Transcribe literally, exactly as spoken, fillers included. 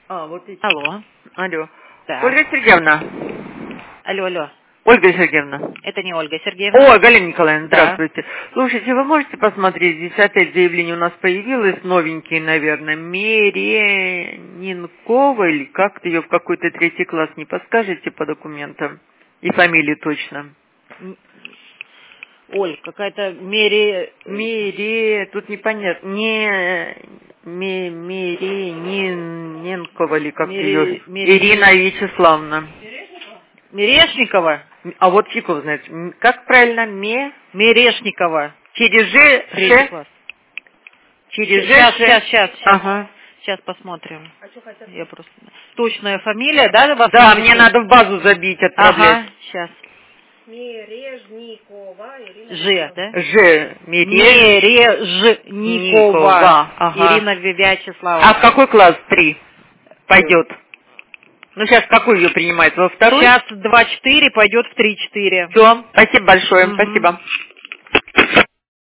А, вот эти. Алло. Алло. Да. Ольга Сергеевна. Алло, алло. Ольга Сергеевна. Это не Ольга Сергеевна. О, Галина Николаевна, Да. здравствуйте. Слушайте, вы можете посмотреть, здесь опять заявление у нас появилось, новенькие, наверное, Меренинкова, или как-то ее в какой-то третий класс, не подскажете по документам? И фамилию точно. М, Оль, какая-то Мере... Мере, тут непонятно, не... Ме, Меренинкова, или как Мере... ее? Мере... Ирина Вячеславовна. Мерешникова? А вот фиг его знает. М, Как правильно? Ме? Мерешникова. Через Ж, Третий Ш? класс. Через Ж, Сейчас, Ш? сейчас, сейчас, сейчас. Ага. Сейчас посмотрим. Я просто... Точная фамилия, да, вас Да, интересует? мне надо в базу забить, отправлять. Ага, сейчас. Мережникова Ирина Ж, да? Ж, Мереж... Мережникова. Никова. Ага. Ирина А Вячеславовна. в какой класс? Три. Пойдет. Ну, сейчас какой ее принимает? Во второй? Сейчас два четыре пойдет в три четыре. Все. Спасибо большое. Мгм. Спасибо.